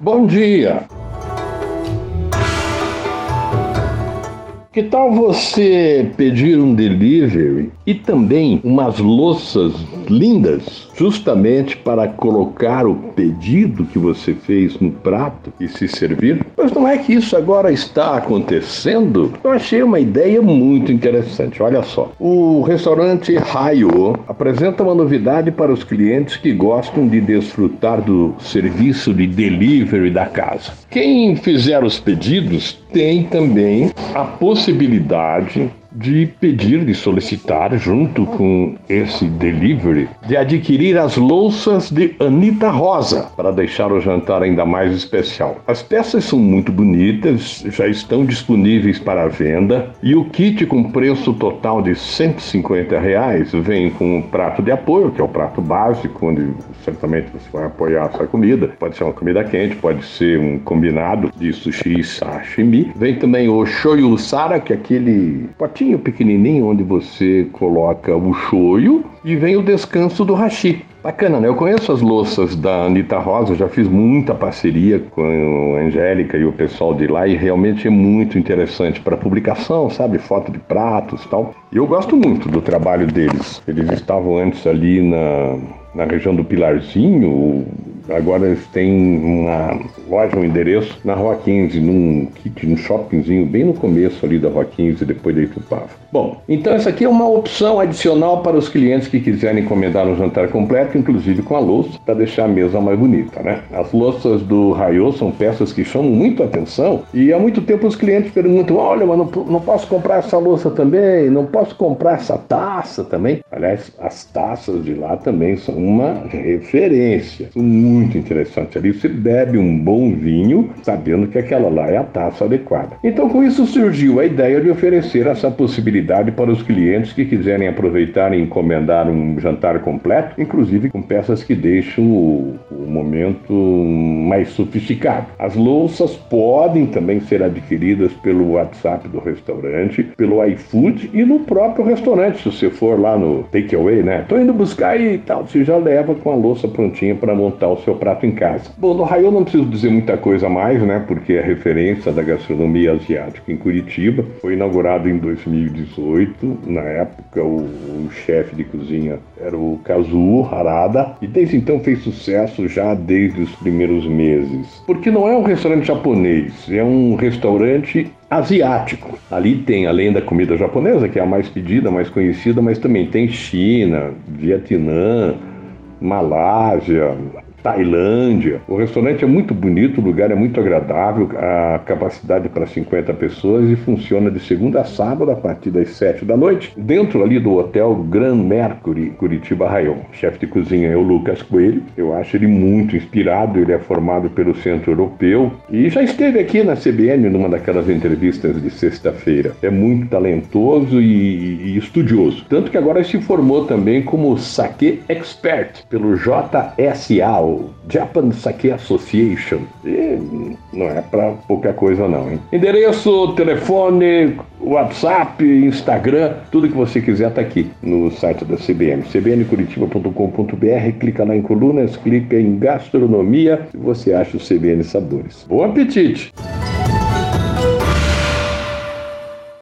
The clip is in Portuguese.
Bom dia! Que tal você pedir um delivery e também umas louças lindas, justamente para colocar o pedido que você fez no prato e se servir? Mas não é que isso agora está acontecendo? Eu achei uma ideia muito interessante. Olha só, o restaurante Raio apresenta uma novidade para os clientes que gostam de desfrutar do serviço de delivery da casa. Quem fizer os pedidos tem também a possibilidade de pedir, de solicitar, junto com esse delivery, de adquirir as louças de Anitta Rosa, para deixar o jantar ainda mais especial. As peças são muito bonitas, já estão disponíveis para venda, e o kit com preço total de R$150 vem com um prato de apoio, que é o prato básico, onde certamente você vai apoiar a sua comida. Pode ser uma comida quente, pode ser um combinado de sushi e sashimi. Vem também o shoyu sara, que é aquele potinho pequenininho onde você coloca o shoyu, e vem o descanso do hashi. Bacana, né? Eu conheço as louças da Anitta Rosa, já fiz muita parceria com a Angélica e o pessoal de lá, e realmente é muito interessante para publicação, sabe? Foto de pratos e tal. E eu gosto muito do trabalho deles. Eles estavam antes ali na região do Pilarzinho. Agora eles têm uma loja, um endereço na Rua 15, num shoppingzinho bem no começo ali da Rua 15, depois da Itupava. Bom, então essa aqui é uma opção adicional para os clientes que quiserem encomendar um jantar completo, inclusive com a louça, para deixar a mesa mais bonita, né? As louças do Raio são peças que chamam muito a atenção, e há muito tempo os clientes perguntam: olha, mas não posso comprar essa louça também? Não posso comprar essa taça também? Aliás, as taças de lá também são uma referência, são muito interessantes. Ali você bebe um bom vinho sabendo que aquela lá é a taça adequada. Então, com isso surgiu a ideia de oferecer essa possibilidade para os clientes que quiserem aproveitar e encomendar um jantar completo, inclusive com peças que deixam o momento mais sofisticado. As louças podem também ser adquiridas pelo WhatsApp do restaurante, pelo iFood e no próprio restaurante. Se você for lá no takeaway, né? Tô indo buscar e tal, você já leva com a louça prontinha para montar o seu prato em casa. Bom, no Raio não preciso dizer muita coisa a mais, né? Porque é referência da gastronomia asiática em Curitiba. Foi inaugurado em 2018. Na época, o chefe de cozinha era o Kazuo Harada, e desde então fez sucesso já desde os primeiros meses. Porque não é um restaurante japonês, é um restaurante asiático. Ali tem, além da comida japonesa, que é a mais pedida, mais conhecida, mas também tem China, Vietnã, Malásia, Tailândia. O restaurante é muito bonito, o lugar é muito agradável, a capacidade para 50 pessoas, e funciona de segunda a sábado a partir das 7 da noite, dentro ali do Hotel Grand Mercury, Curitiba Rayon. O chefe de cozinha é o Lucas Coelho, eu acho ele muito inspirado, ele é formado pelo Centro Europeu e já esteve aqui na CBN numa daquelas entrevistas de sexta-feira. É muito talentoso e estudioso, tanto que agora se formou também como Sake Expert pelo JSA, o Japan Sake Association. E não é para pouca coisa não, hein? Endereço, telefone, WhatsApp, Instagram, tudo que você quiser tá aqui no site da CBN, cbncuritiba.com.br, clica lá em colunas, clica em gastronomia e você acha os CBN Sabores. Bom apetite!